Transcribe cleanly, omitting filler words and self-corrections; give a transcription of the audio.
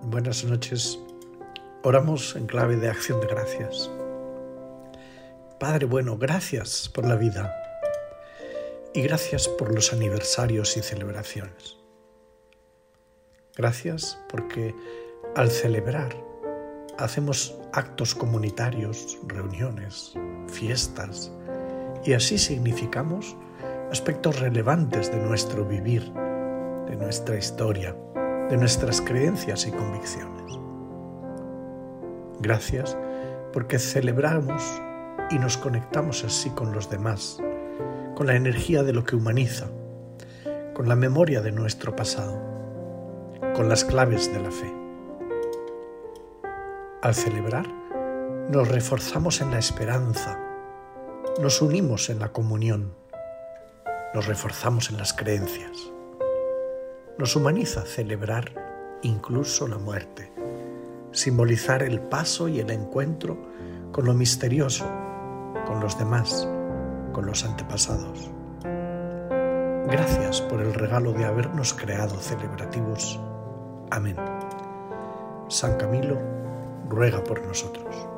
Buenas noches. Oramos en clave de acción de gracias. Padre bueno, gracias por la vida y gracias por los aniversarios y celebraciones. Gracias porque al celebrar hacemos actos comunitarios, reuniones, fiestas y así significamos aspectos relevantes de nuestro vivir, de nuestra historia, de nuestras creencias y convicciones. Gracias porque celebramos y nos conectamos así con los demás, con la energía de lo que humaniza, con la memoria de nuestro pasado, con las claves de la fe. Al celebrar, nos reforzamos en la esperanza, nos unimos en la comunión, nos reforzamos en las creencias. Nos humaniza celebrar incluso la muerte, simbolizar el paso y el encuentro con lo misterioso, con los demás, con los antepasados. Gracias por el regalo de habernos creado celebrativos. Amén. San Camilo ruega por nosotros.